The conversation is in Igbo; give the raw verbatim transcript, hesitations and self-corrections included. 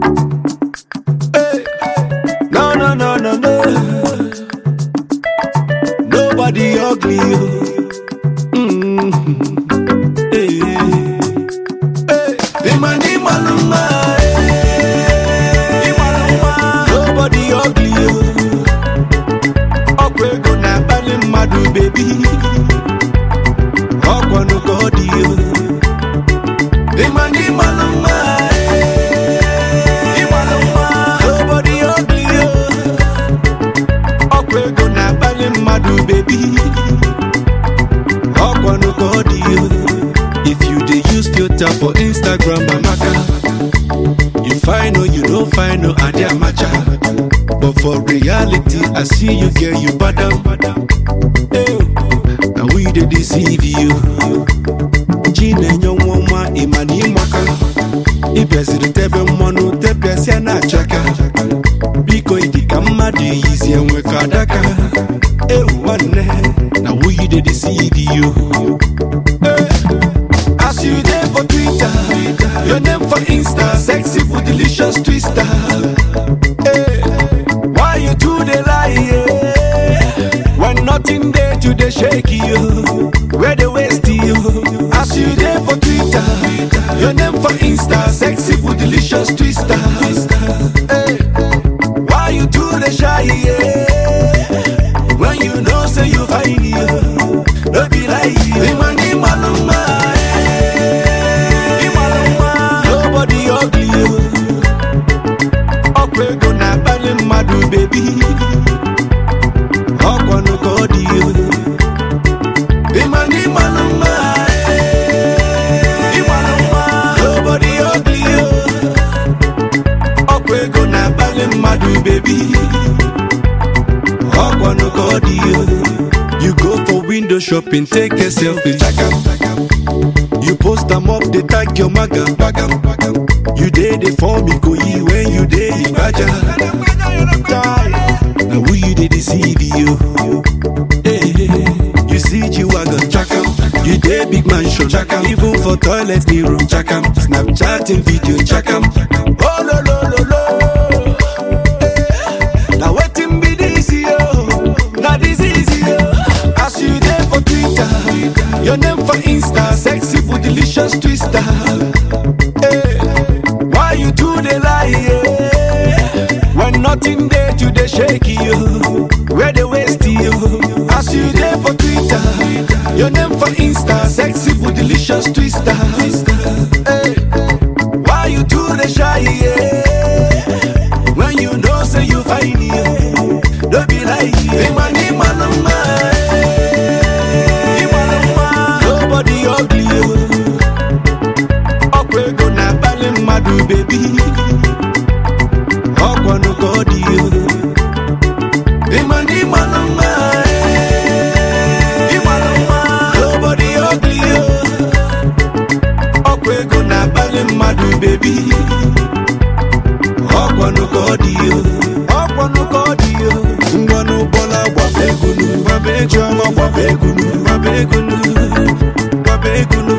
Hey. No, no, no, no, no. Nobody ugly. Mm. Hey. Hey. Imani maluma. Hey. Nobody ugly. Okwe go na bali madu baby. Okwa no godi. Imani maluma. Nobody ugly. Okwe go na bali madu baby. Okwa no godi. If you dey use filter for Instagram, Amaka, you find or you don't find no idea matcha. But for reality, I see you girl, you badam. Hey, now we dey deceive you. Jine nyongwa imani maka. Ibezi tebe monu tebe siana chaka. Biko idika madi easy and we kadaka. Hey, one now we dey deceive you. Hey. As you there for Twitter, your name for Insta, sexy for delicious twister. Hey, why you do the lie? Yeah? When nothing there to the shake you, where they waste you. As you there for Twitter, your name for Insta, sexy for delicious twister. Hey, why you do the shy? Yeah? When you know say you find you, don't be like you. Imani maluma. Nobody ugly. Okwe go na bali madu baby. Okwa no godi. Imani maluma. Nobody ugly. Okwe go na bali madu baby. Okwa no godi. You go for window shopping, take a selfie, chaka. You post them up, they tag your maga, maga, maga. You did it for me, go ye when you did it, baja. Now who you did deceive you? Hey, you see you wagon, chaka. You did big mansion, chaka. Even for toilet, the room, chaka. Snapchatting video, chaka. Oh, lo, lo, lo, lo. Hey, now waiting be this, yo. Now this is yo. As you there for Twitter, your name for Insta, sexy for delicious twister. Hey, why you do the lie? Yeah? When nothing there to the shake you, where they waste you. As you there for Twitter, your name for Insta, sexy for delicious twister. Hey, why you do the shy? Yeah? When you know say you find you, don't be like you. Imani maluma. Nobody ugly. Okwe go na bali madu baby. Okwa no godi. Imani maluma. Nobody ugly. Okwe go na bali madu baby. Okwa no godi. Okwa no godi. Ngwanu bola wabegunu, wabegunu, wabegunu, wabegunu. Wabegunu.